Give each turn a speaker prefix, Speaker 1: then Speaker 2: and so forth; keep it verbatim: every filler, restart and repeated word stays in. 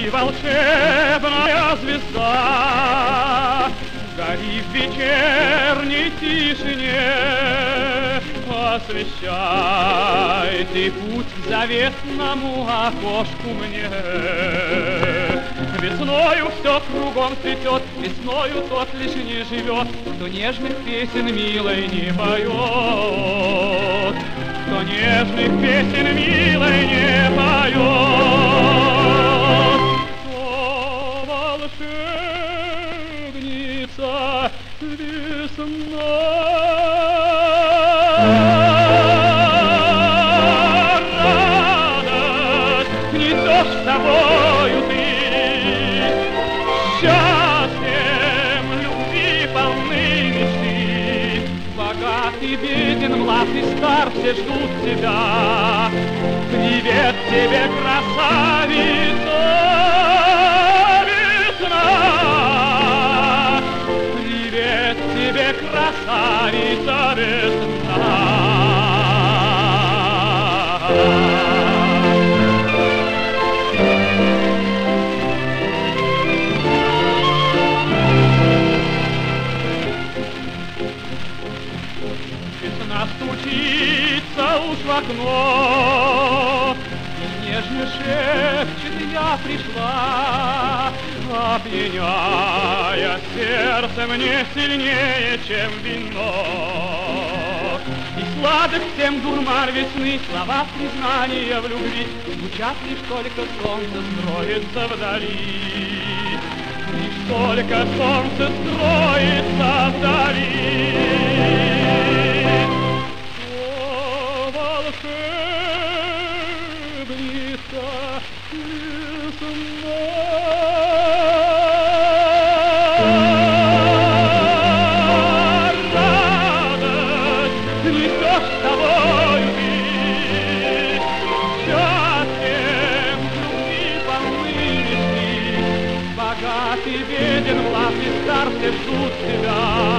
Speaker 1: Ты волшебная звезда, гори в вечерней тишине, освещай ты путь к заветному окошку мне. Весною все кругом цветет, весною тот лишь не живет, кто нежных песен милой не поет, кто нежных песен милой не поет. О, волшебница весна, радость несешь с собою ты, счастьем любви полны мечты. Богатый, беден, млад и стар, все ждут тебя. Привет тебе, красавица, весна! Привет тебе, красавица, весна! Весна стучится уж в окно и нежно шепчет: я пришла, опьяняя сердце мне сильнее, чем вино. И сладок всем дурман весны, слова признания в любви звучат лишь только солнце строится вдали, лишь только солнце строится вдали. Волшебница весна, радость несешь с тобою ты, счастьем любви полны мечты. Богатый, беден, млад и стар, все ждут тебя.